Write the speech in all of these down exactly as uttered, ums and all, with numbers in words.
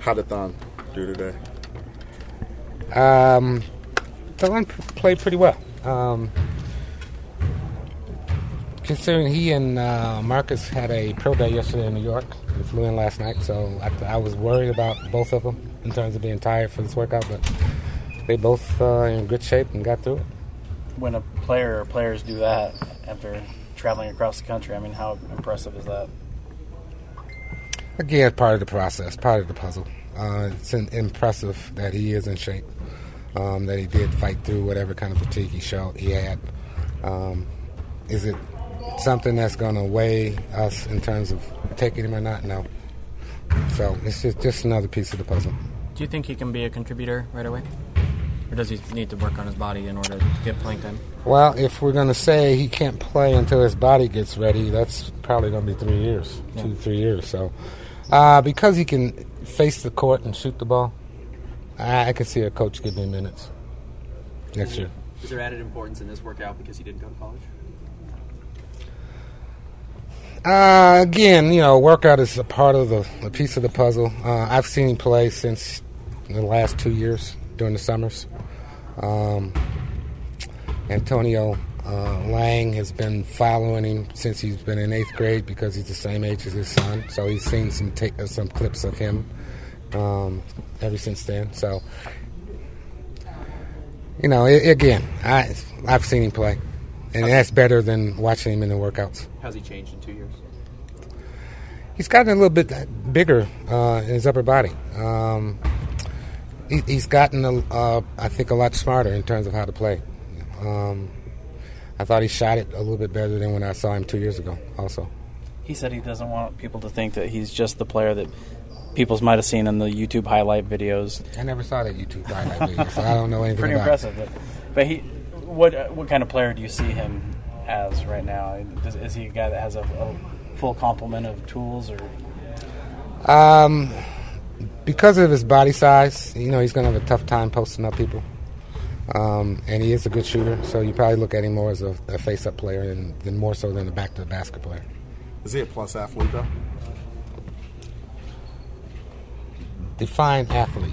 How did Thon do today? Um, Thon played pretty well. Um, considering he and uh, Marcus had a pro day yesterday in New York, they flew in last night, so I, I was worried about both of them in terms of being tired for this workout, but they both uh, in good shape and got through it. When a player or players do that after traveling across the country, I mean, how impressive is that? Again, part of the process, part of the puzzle. Uh, it's in, impressive that he is in shape, um, that he did fight through whatever kind of fatigue he showed he had. Um, is it something that's going to weigh us in terms of taking him or not? No. So it's just, just another piece of the puzzle. Do you think he can be a contributor right away? Or does he need to work on his body in order to get playing time? Well, if we're going to say he can't play until his body gets ready, that's probably going to be three years, yeah. two, three years. So uh, because he can face the court and shoot the ball, I, I can see a coach giving him minutes next is year. Is there added importance in this workout because he didn't go to college? Uh, again, you know, workout is a part of the a piece of the puzzle. Uh, I've seen him play since the last two years during the summers. Um, Antonio uh, Lang has been following him since he's been in eighth grade because he's the same age as his son. So he's seen some ta- some clips of him um, ever since then. So, you know, it, again, I I've seen him play. And that's better than watching him in the workouts. How's he changed in two years? He's gotten a little bit bigger uh, in his upper body. Um, he, he's gotten, a, uh, I think, a lot smarter in terms of how to play. Um, I thought he shot it a little bit better than when I saw him two years ago also. He said he doesn't want people to think that he's just the player that people might have seen in the YouTube highlight videos. I never saw that YouTube highlight video, so I don't know anything Pretty about impressive. it. But, but he... What what kind of player do you see him as right now? Is, is he a guy that has a, a full complement of tools, or? Um, because of his body size, you know, he's going to have a tough time posting up people. Um, and he is a good shooter, so you probably look at him more as a, a face-up player than, than more so than a back-to-the-basket player. Is he a plus athlete, though? Define athlete.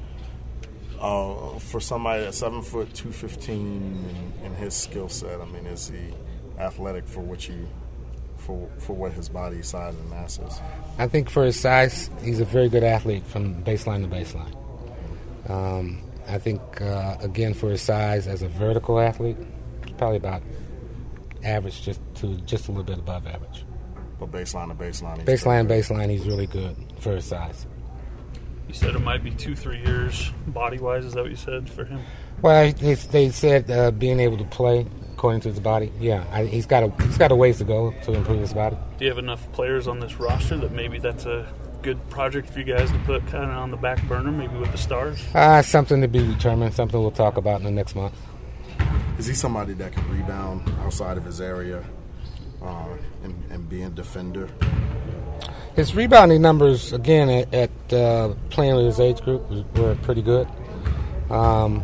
Uh, for somebody at seven foot two fifteen in, in his skill set, I mean, is he athletic for what you, for for what his body size and mass is? I think for his size, he's a very good athlete from baseline to baseline. Um, I think uh, again for his size as a vertical athlete, he's probably about average, just to just a little bit above average. But baseline to baseline, he's baseline to baseline, he's really good for his size. You said it might be two, three years body-wise. Is that what you said for him? Well, they, they said uh, being able to play according to his body. Yeah, I, he's got a he's got a ways to go to improve his body. Do you have enough players on this roster that maybe that's a good project for you guys to put kind of on the back burner, maybe with the stars? Uh, something to be determined. Something we'll talk about in the next month. Is he somebody that can rebound outside of his area uh, and, and be a defender? His rebounding numbers, again, at, at uh, playing with his age group, were pretty good. Um,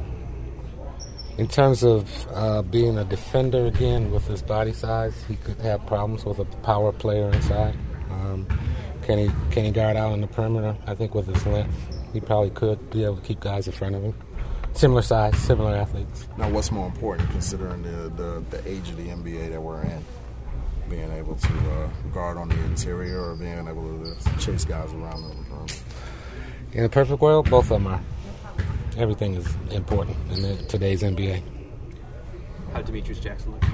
in terms of uh, being a defender, again, with his body size, he could have problems with a power player inside. Um, can he can he guard out on the perimeter? I think with his length, he probably could be able to keep guys in front of him. Similar size, similar athletes. Now, what's more important, considering the, the, the age of the N B A that we're in? Being able to uh, guard on the interior or being able to chase guys around them. In a perfect world, both of them are. Everything is important in today's N B A. How did Demetrius Jackson look?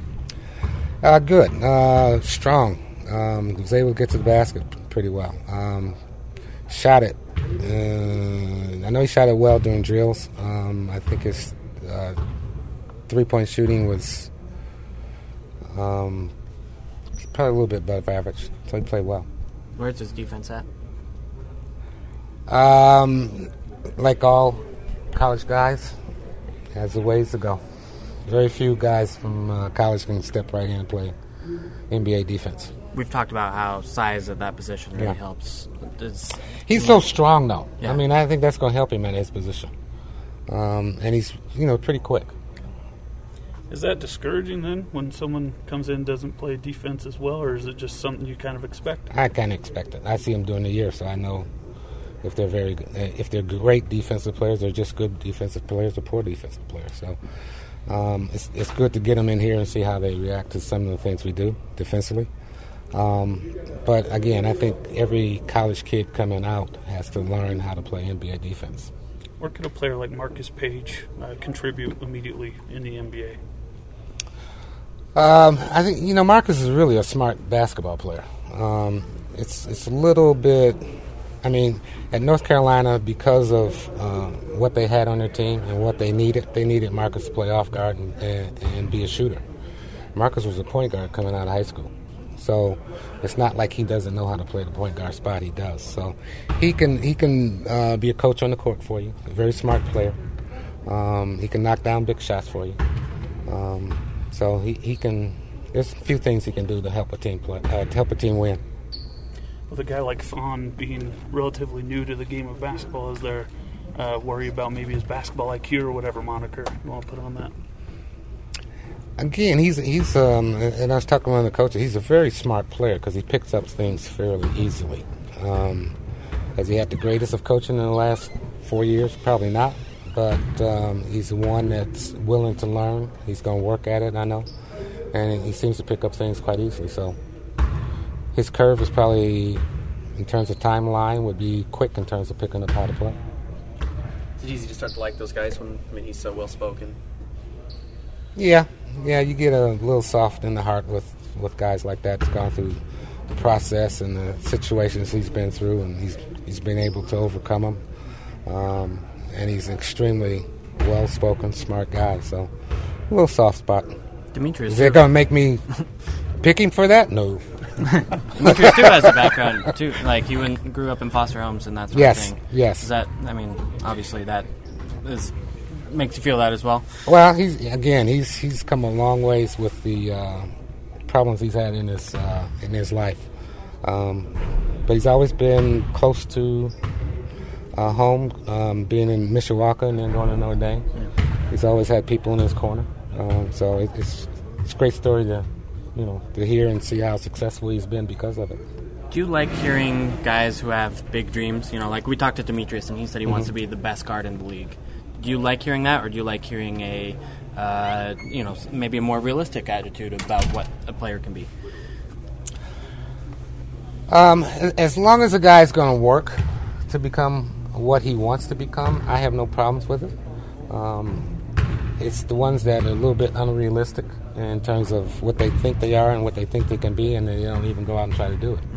Uh, good. Uh, strong. Um, was able to get to the basket pretty well. Um, shot it. Uh, I know he shot it well during drills. Um, I think his uh, three-point shooting was... Um, probably a little bit above average, so he played well. Where's his defense at? Um, like all college guys, has a ways to go. Very few guys from uh, college can step right in and play N B A defense. We've talked about how size at that position really yeah. helps. Does, he's so strong, though. Yeah. I mean, I think that's going to help him at his position. Um, and he's, you know, pretty quick. Is that discouraging then when someone comes in and doesn't play defense as well, or is it just something you kind of expect? I kind of expect it. I see him during the year, so I know if they're very good, if they're great defensive players, they're just good defensive players or poor defensive players. So um, it's it's good to get them in here and see how they react to some of the things we do defensively. Um, but again, I think every college kid coming out has to learn how to play N B A defense. Where could a player like Marcus Page uh, contribute immediately in the N B A? Um, I think, you know, Marcus is really a smart basketball player. Um, it's it's a little bit, I mean, at North Carolina, because of uh, what they had on their team and what they needed, they needed Marcus to play off guard and, and, and be a shooter. Marcus was a point guard coming out of high school. So it's not like he doesn't know how to play the point guard spot. He does. So he can he can uh, be a coach on the court for you. A very smart player. Um, he can knock down big shots for you. Um, so he, he can. There's a few things he can do to help a team play, uh, to help a team win. With a guy like Thon being relatively new to the game of basketball, is there uh, worry about maybe his basketball I Q or whatever moniker you want to put on that? Again, he's he's um, and I was talking to one of the coaches. He's a very smart player because he picks up things fairly easily. Um, has he had the greatest of coaching in the last four years? Probably not. But um, he's the one that's willing to learn. He's going to work at it, I know, and he seems to pick up things quite easily. So his curve is probably, in terms of timeline, would be quick in terms of picking up how to play. Is it easy to start to like those guys when I mean he's so well spoken? Yeah, yeah, you get a little soft in the heart with, with guys like that. That's gone through the process and the situations he's been through, and he's he's been able to overcome them. Um, and he's an extremely well-spoken, smart guy. So a little soft spot. Demetrius, is it going to make me pick him for that? No. Demetrius too has a background too. Like he went, grew up in foster homes and that sort yes, of thing. Yes. Is that? I mean, obviously that is. Makes you feel that as well. Well, he's again, he's he's come a long ways with the uh, problems he's had in his uh, in his life, um, but he's always been close to uh, home, um, being in Mishawaka and then going to Notre Dame. Yeah. He's always had people in his corner, um, so it, it's it's a great story to you know to hear and see how successful he's been because of it. Do you like hearing guys who have big dreams? You know, like we talked to Demetrius and he said he mm-hmm. wants to be the best guard in the league. Do you like hearing that, or do you like hearing a, uh, you know, maybe a more realistic attitude about what a player can be? Um, as long as a guy's going to work to become what he wants to become, I have no problems with it. Um, it's the ones that are a little bit unrealistic in terms of what they think they are and what they think they can be, and they don't even go out and try to do it.